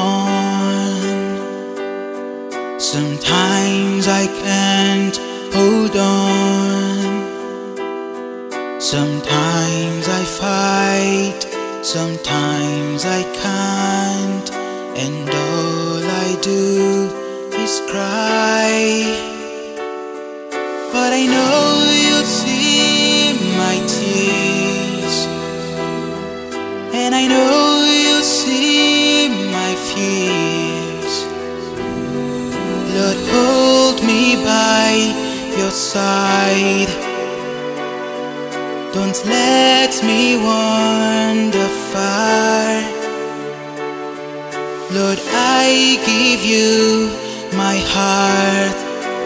on. Sometimes I can't hold on. Sometimes I fight, sometimes I can't, and all I do is cry. But I know you'll see my tears, and I know you'll see my fears. Lord, hold me by your side. Don't let me wander far. Lord, I give you my heart,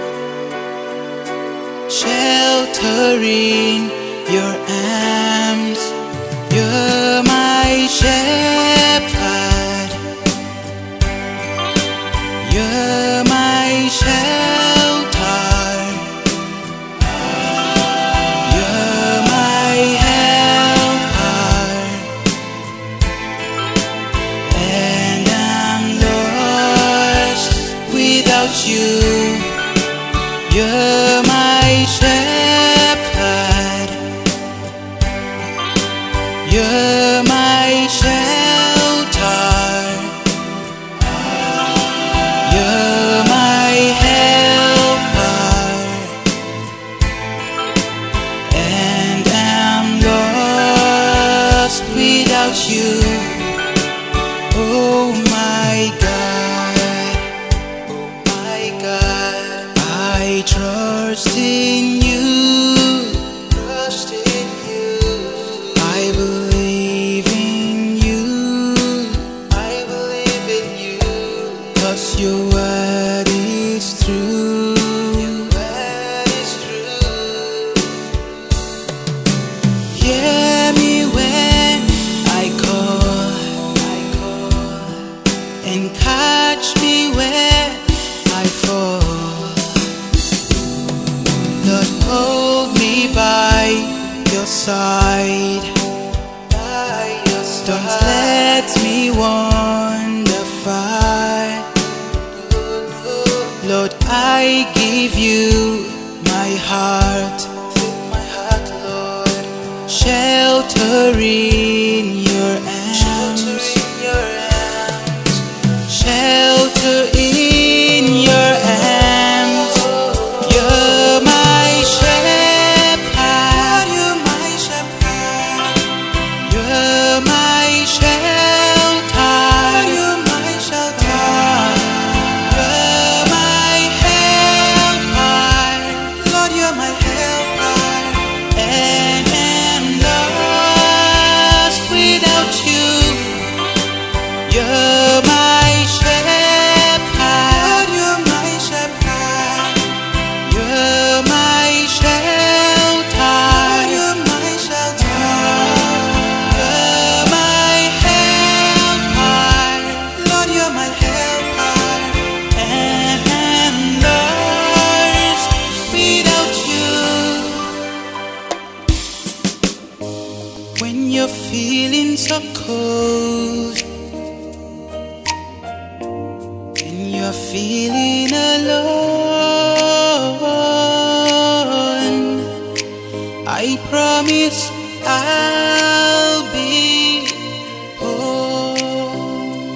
shelter in your arms. You're my shepherd, you're my shelter, you're my helper, and I'm lost without you. You're my shepherd, you're my shelter, you're my helper, and I'm lost without you. Oh my God, oh my God, I trust in you, trust in you. I believe in you, I believe in you. 'Cause your word is true, your word is true. Hear me when I call, and catch me when I fall. Lord, hold me by your side. Don't let me wander far. Lord, I give you my heart, Lord. Shelter in your arms, shelter in your arms. You're my shepherd, you're my shepherd, you're my shelter, you're my shelter, you're my helper, Lord, you're my helper, and I'm lost without you. You're my shepherd, you're my shepherd, you're my shelter, you're my shelter, you're my helper, Lord, you're my helper, and I'm lost without you. When you're feeling so cold, when you're feeling alone, I promise I'll be home.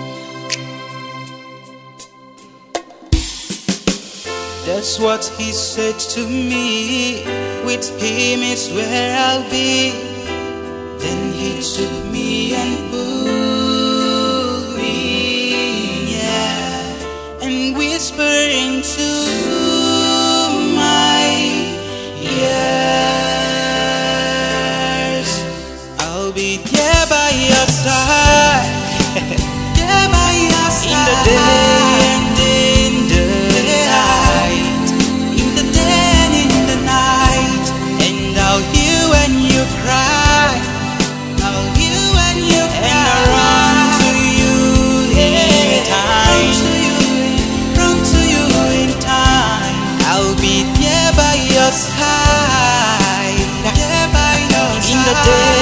That's what he said to me. With him is where I'll be. Then he took me and pulled me, yeah, and whispered into my ears. I'll be there by your side, there by your side, in the day and in the night, in the day and in the night. And I'll hear when you cry, I'll hear when you cry, and I'll run to you anytime, run to you in time. I'll be there by your side, there by your side, in the day